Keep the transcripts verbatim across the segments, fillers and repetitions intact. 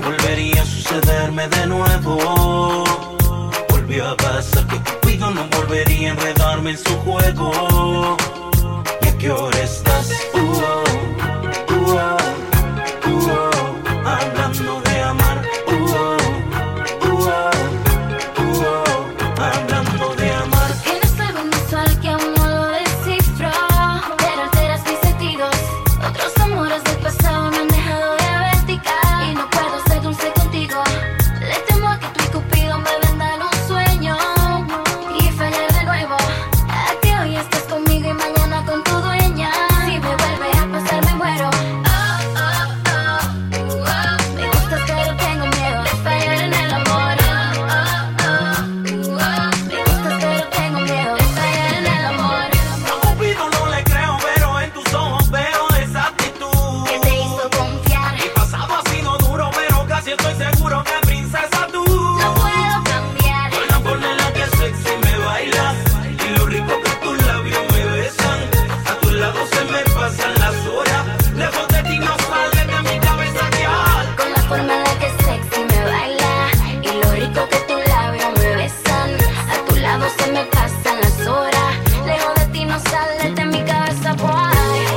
volvería a sucederme de nuevo. Volvió a pasar que Cupido no volvería a enredarme en su juego. ¿Y a qué hora estás? Uh -oh, uh -oh, uh -oh, hablando de amar. Uh -oh, uh -oh, uh -oh, hablando de amar. Tienes algo inusual que aún no lo descifro, pero alteras mis sentidos. Otros amores del pasado me han dejado diabética y no puedo ser dulce contigo. Le temo a que tú y Cupido me vendan un sueño y fallar de nuevo. A que hoy estás conmigo y mañana con tu dueña. Si me vuelve a pasar me muero. Oh, oh, oh, oh. Me gustas pero tengo miedo de fallar en el amor. Oh, oh, oh, oh. Me gustas pero tengo miedo de fallar en el amor. A Cupido no le creo, pero en tus ojos veo esa actitud ¿Qué te hizo confiar? Mi pasado ha sido duro, pero casi estoy seguro que princesa tú. No puedo cambiar. Con la forma en la que sexy me bailas y lo rico que tus labios me besan. A tu lado se me pasan las horas. Lejos de ti no sale de mi cabeza real. Con la forma en la que sexy me baila y lo rico que tus labios me besan. A tu lado se me pasan las horas. Lejos de ti no sale de mi cabeza, boy.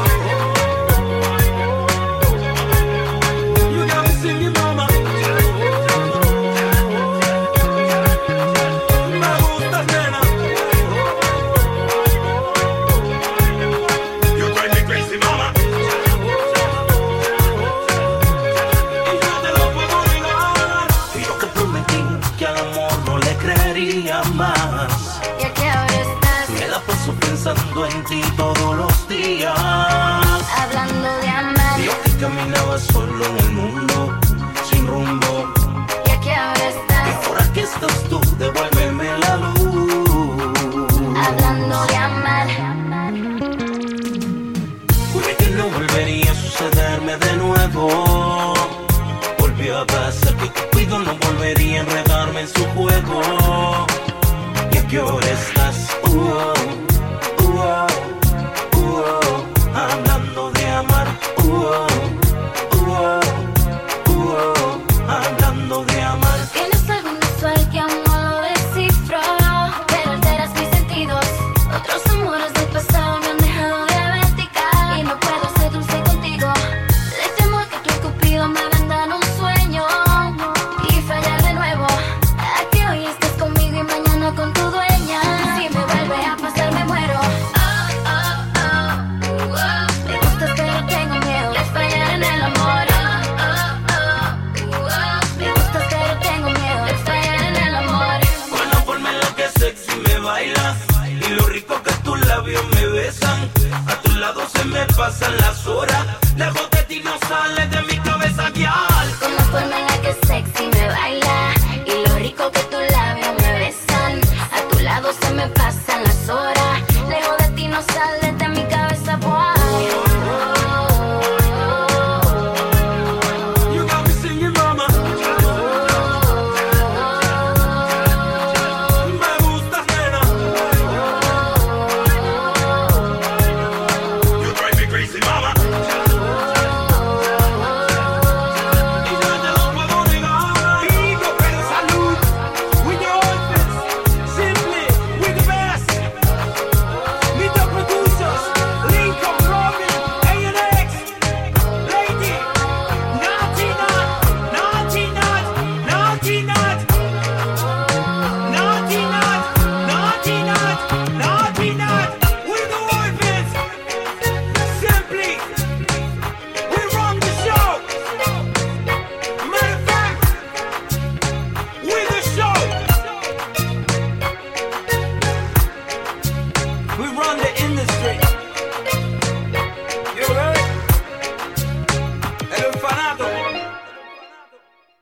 You got me singing, mama. Me gustas, nena. You drive me crazy, mama. Y yo te lo puedo negar. Y yo que prometí que al amor no le creería más. ¿Y a qué hora estás? Me la paso pensando en ti todos los días. Hablando de amar. Yo que caminaba solo en el mundo, sin rumbo. ¿Y a qué hora Y estás? ahora que estás tú, devuélveme la luz. Hablando de amar. Juré que no volvería a sucederme de nuevo. Volvió a pasar que Cupido no volvería a enredarme en su juego. ¿Y a qué hora estás? Uh -oh, uh -oh, uh -oh, hablando de amar. Uh -oh, uh -oh, uh -oh, hablando de amar. Tienes algo inusual que aún no lo descifro, pero alteras mis sentidos. Otros amores del pasado me han dejado diabética y no puedo ser dulce contigo. Le temo a que tú y Cupido me vendan un sueño y fallar de nuevo. A que hoy estés conmigo y mañana con tu dueña. Si me vuelve a pasar me muero. Oh, oh, oh, oh. Me gustas pero tengo miedo de fallar en el amor. Oh, oh, oh, oh. Me gustas pero tengo miedo de fallar en el amor. Con la forma en la que sexy me bailas y lo rico que tus labios me besan. A tu lado se me pasan las